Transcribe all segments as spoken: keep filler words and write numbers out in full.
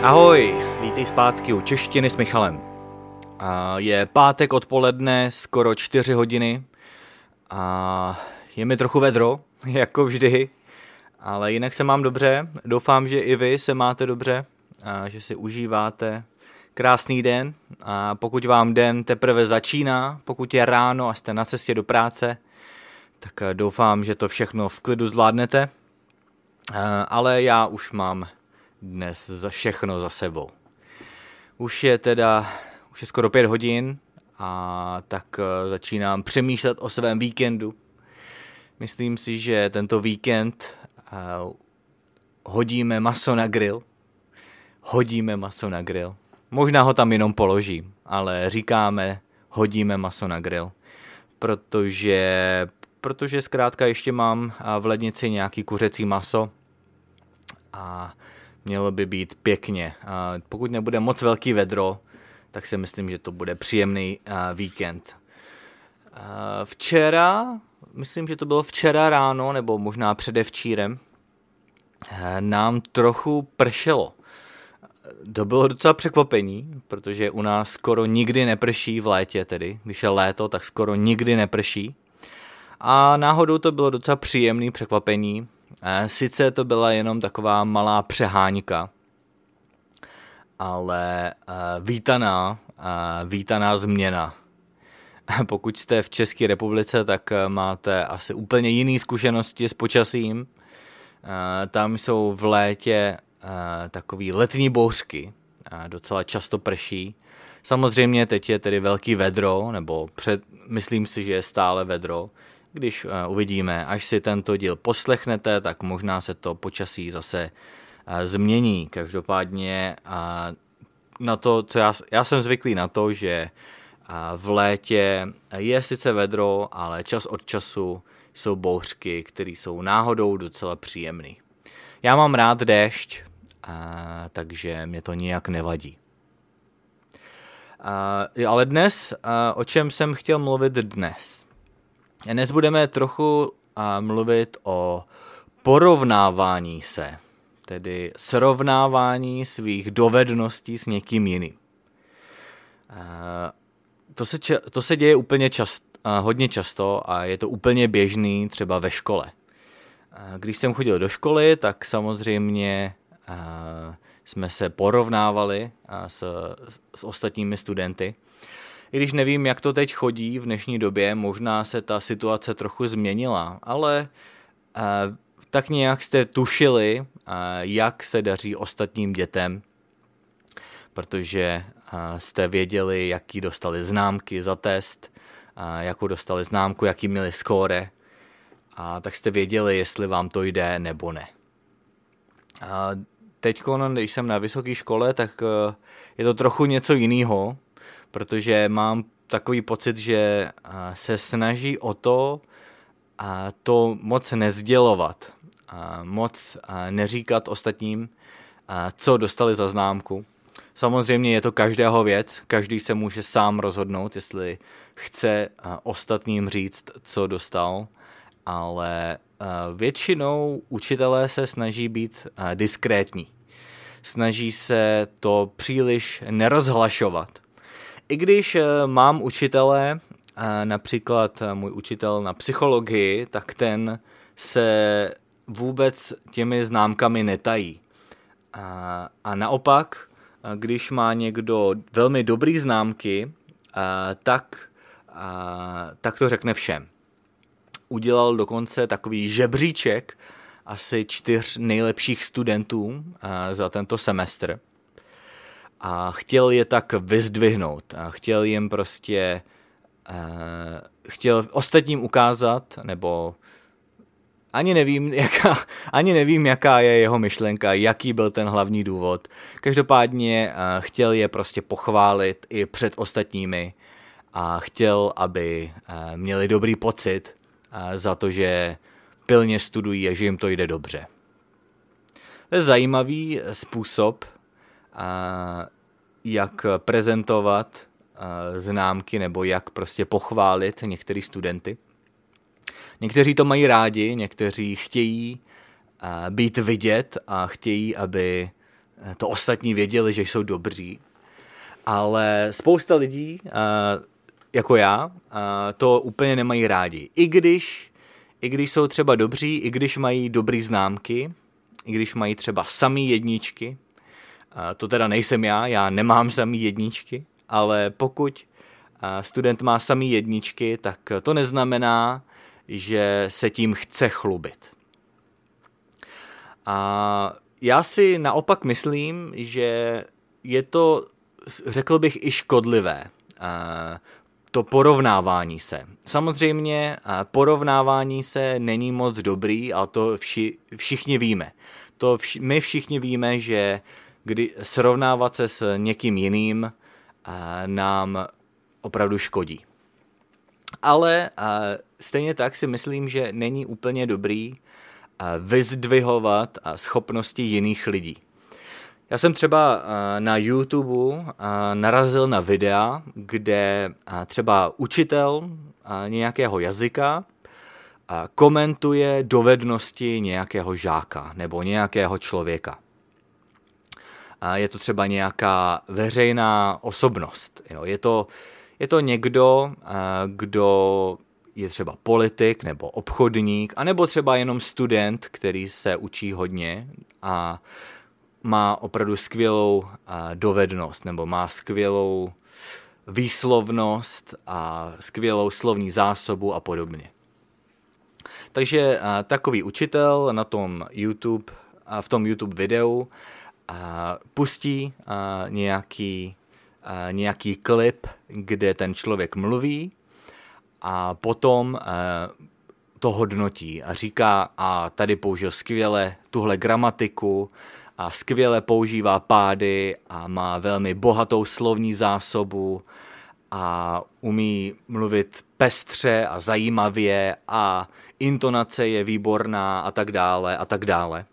Ahoj, vítej zpátky u Češtiny s Michalem. A je pátek odpoledne, skoro čtyři hodiny a je mi trochu vedro, jako vždy, ale jinak se mám dobře. Doufám, že i vy se máte dobře a že si užíváte krásný den. A pokud vám den teprve začíná, pokud je ráno a jste na cestě do práce, tak doufám, že to všechno v klidu zvládnete. Ale já už mám dnes za všechno za sebou. Už je teda, už je skoro pět hodin a tak začínám přemýšlet o svém víkendu. Myslím si, že tento víkend uh, hodíme maso na grill. Hodíme maso na grill. Možná ho tam jenom položím, ale říkáme hodíme maso na grill, protože, protože zkrátka ještě mám v lednici nějaký kuřecí maso a mělo by být pěkně. Pokud nebude moc velký vedro, tak si myslím, že to bude příjemný víkend. Včera, myslím, že to bylo včera ráno, nebo možná předevčírem, nám trochu pršelo. To bylo docela překvapení, protože u nás skoro nikdy neprší v létě tedy. Když je léto, tak skoro nikdy neprší. A náhodou to bylo docela příjemné překvapení. Sice to byla jenom taková malá přeháňka, ale vítaná, vítaná změna. Pokud jste v České republice, tak máte asi úplně jiné zkušenosti s počasím. Tam jsou v létě takový letní bouřky, docela často prší. Samozřejmě teď je tedy velký vedro, nebo před, myslím si, že je stále vedro. Když uh, uvidíme, až si tento díl poslechnete, tak možná se to počasí zase uh, změní. Každopádně uh, na to, co já, já jsem zvyklý na to, že uh, v létě je sice vedro, ale čas od času jsou bouřky, které jsou náhodou docela příjemné. Já mám rád déšť, uh, takže mě to nijak nevadí. Uh, ale dnes, uh, o čem jsem chtěl mluvit dnes? Dnes budeme trochu a, mluvit o porovnávání se, tedy srovnávání svých dovedností s někým jiným. A, to, se, to se děje úplně čast, a, hodně často a je to úplně běžný třeba ve škole. A, když jsem chodil do školy, tak samozřejmě a, jsme se porovnávali a, s, s ostatními studenty. I když nevím, jak to teď chodí v dnešní době, možná se ta situace trochu změnila, ale eh, tak nějak jste tušili, eh, jak se daří ostatním dětem, protože eh, jste věděli, jaký dostali známky za test, eh, jakou dostali známku, jaký měli skóre, a tak jste věděli, jestli vám to jde nebo ne. A teď, když jsem na vysoké škole, tak eh, je to trochu něco jiného, protože mám takový pocit, že se snaží o to a to moc nezdělovat, a moc neříkat ostatním, co dostali za známku. Samozřejmě je to každého věc, každý se může sám rozhodnout, jestli chce ostatním říct, co dostal, ale většinou učitelé se snaží být diskrétní. Snaží se to příliš nerozhlašovat. I když mám učitele, například můj učitel na psychologii, tak ten se vůbec těmi známkami netají. A naopak, když má někdo velmi dobrý známky, tak, tak to řekne všem. Udělal dokonce takový žebříček asi čtyř nejlepších studentů za tento semestr. A chtěl je tak vyzdvihnout a chtěl jim prostě, uh, chtěl ostatním ukázat, nebo ani nevím, jaká, ani nevím, jaká je jeho myšlenka, jaký byl ten hlavní důvod. Každopádně uh, chtěl je prostě pochválit i před ostatními a chtěl, aby uh, měli dobrý pocit uh, za to, že pilně studují a že jim to jde dobře. To je zajímavý způsob, a jak prezentovat známky nebo jak prostě pochválit některé studenty. Někteří to mají rádi, někteří chtějí být vidět a chtějí, aby to ostatní věděli, že jsou dobří. Ale spousta lidí, jako já, to úplně nemají rádi. I když, i když jsou třeba dobří, i když mají dobrý známky, i když mají třeba samý jedničky, to teda nejsem já, já nemám samý jedničky, ale pokud student má samý jedničky, tak to neznamená, že se tím chce chlubit. A já si naopak myslím, že je to, řekl bych, i škodlivé, to porovnávání se. Samozřejmě porovnávání se není moc dobrý, ale to vši, všichni víme. To vši, my všichni víme, že kdy srovnávat se s někým jiným nám opravdu škodí. Ale stejně tak si myslím, že není úplně dobrý vyzdvihovat schopnosti jiných lidí. Já jsem třeba na YouTube narazil na videa, kde třeba učitel nějakého jazyka komentuje dovednosti nějakého žáka nebo nějakého člověka. Je to třeba nějaká veřejná osobnost. Je to, je to někdo, kdo je třeba politik nebo obchodník, anebo třeba jenom student, který se učí hodně a má opravdu skvělou dovednost nebo má skvělou výslovnost a skvělou slovní zásobu a podobně. Takže takový učitel na tom YouTube, v tom YouTube videu pustí nějaký, nějaký klip, kde ten člověk mluví a potom to hodnotí a říká, a tady použil skvěle tuhle gramatiku a skvěle používá pády a má velmi bohatou slovní zásobu a umí mluvit pestře a zajímavě a intonace je výborná a tak dále a tak dále.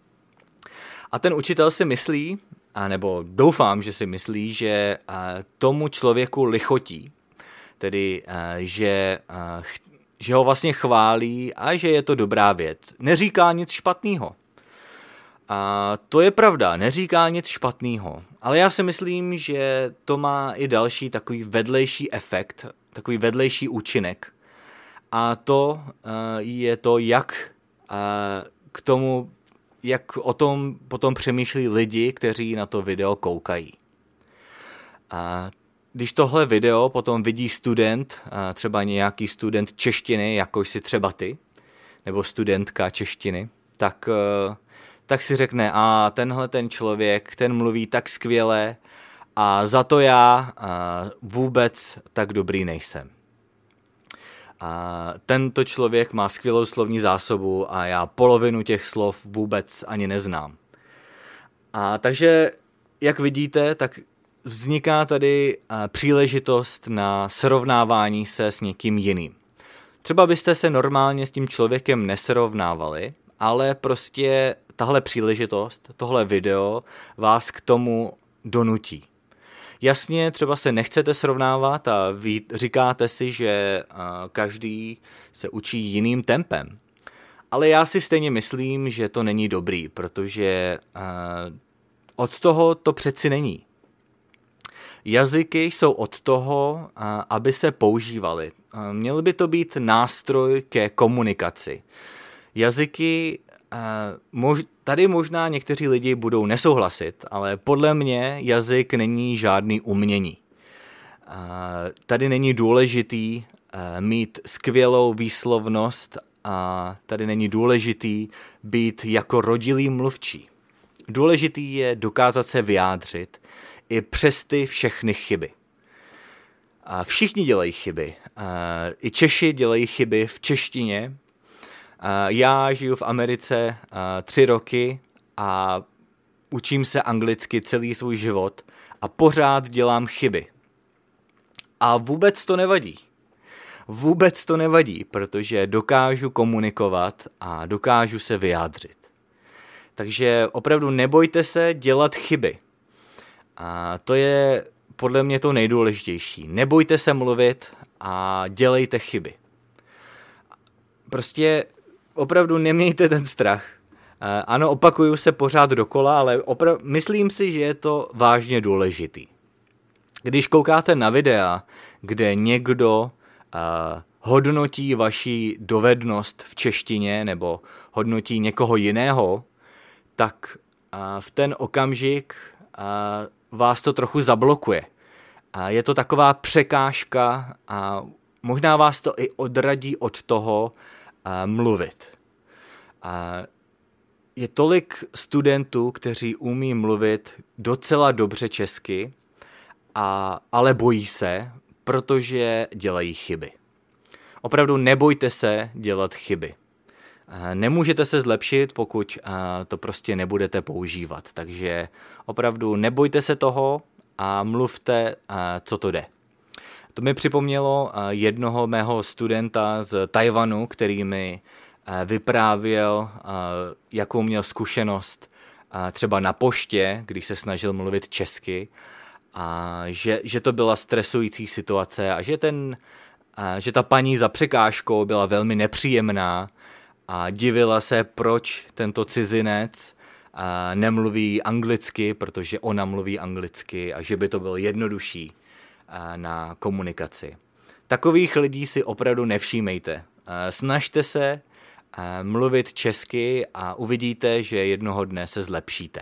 A ten učitel si myslí, nebo doufám, že si myslí, že tomu člověku lichotí, tedy že, že ho vlastně chválí a že je to dobrá věc. Neříká nic špatného. A to je pravda, neříká nic špatného, ale já si myslím, že to má i další takový vedlejší efekt, takový vedlejší účinek. A to je to, jak k tomu, jak o tom potom přemýšlí lidi, kteří na to video koukají. A když tohle video potom vidí student, třeba nějaký student češtiny, jako jsi třeba ty, nebo studentka češtiny, tak... tak si řekne, a tenhle ten člověk, ten mluví tak skvěle a za to já vůbec tak dobrý nejsem. A tento člověk má skvělou slovní zásobu a já polovinu těch slov vůbec ani neznám. A takže, jak vidíte, tak vzniká tady příležitost na srovnávání se s někým jiným. Třeba byste se normálně s tím člověkem nesrovnávali, ale prostě tahle příležitost, tohle video vás k tomu donutí. Jasně, třeba se nechcete srovnávat a vy říkáte si, že každý se učí jiným tempem. Ale já si stejně myslím, že to není dobrý, protože od toho to přeci není. Jazyky jsou od toho, aby se používaly. Měl by to být nástroj ke komunikaci. Jazyky, tady možná někteří lidi budou nesouhlasit, ale podle mě jazyk není žádný umění. Tady není důležitý mít skvělou výslovnost a tady není důležitý být jako rodilý mluvčí. Důležitý je dokázat se vyjádřit i přes ty všechny chyby. Všichni dělají chyby. I Češi dělají chyby v češtině. Já žiju v Americe tři roky a učím se anglicky celý svůj život a pořád dělám chyby. A vůbec to nevadí. Vůbec to nevadí, protože dokážu komunikovat a dokážu se vyjádřit. Takže opravdu nebojte se dělat chyby. A to je podle mě to nejdůležitější. Nebojte se mluvit a dělejte chyby. Prostě opravdu nemějte ten strach Ano, opakuju se pořád dokola, ale opra- myslím si, že je to vážně důležitý. Když koukáte na videa, kde někdo uh, hodnotí vaši dovednost v češtině nebo hodnotí někoho jiného, tak uh, v ten okamžik uh, vás to trochu zablokuje. Uh, je to taková překážka a možná vás to i odradí od toho uh, mluvit. Uh, je tolik studentů, kteří umí mluvit docela dobře česky, A, ale bojí se, protože dělají chyby. Opravdu nebojte se dělat chyby. Nemůžete se zlepšit, pokud to prostě nebudete používat. Takže opravdu nebojte se toho a mluvte, co to jde. To mi připomnělo jednoho mého studenta z Tajvanu, který mi vyprávěl, jakou měl zkušenost třeba na poště, když se snažil mluvit česky, a že, že to byla stresující situace a že, ten, a že ta paní za překážkou byla velmi nepříjemná a divila se, proč tento cizinec a nemluví anglicky, protože ona mluví anglicky a že by to bylo jednodušší a na komunikaci. Takových lidí si opravdu nevšímejte. A snažte se a mluvit česky a uvidíte, že jednoho dne se zlepšíte.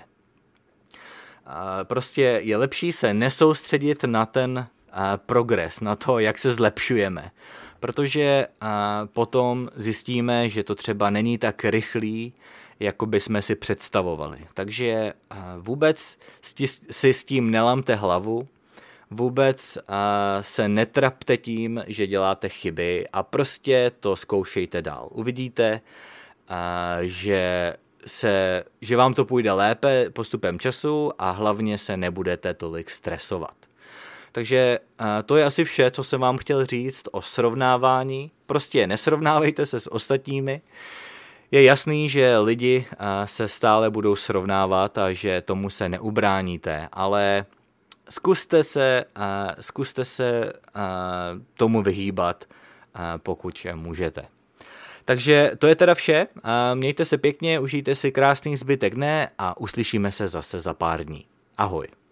Prostě je lepší se nesoustředit na ten progres, na to, jak se zlepšujeme, protože potom zjistíme, že to třeba není tak rychlý, jako bychom si představovali. Takže vůbec si s tím nelamte hlavu, vůbec se netrapte tím, že děláte chyby a prostě to zkoušejte dál. Uvidíte, že Se, že vám to půjde lépe postupem času a hlavně se nebudete tolik stresovat. Takže to je asi vše, co jsem vám chtěl říct o srovnávání. Prostě nesrovnávejte se s ostatními. Je jasný, že lidi se stále budou srovnávat a že tomu se neubráníte, ale zkuste se, zkuste se tomu vyhýbat, pokud můžete. Takže to je teda vše. Mějte se pěkně, užijte si krásný zbytek dne a uslyšíme se zase za pár dní. Ahoj.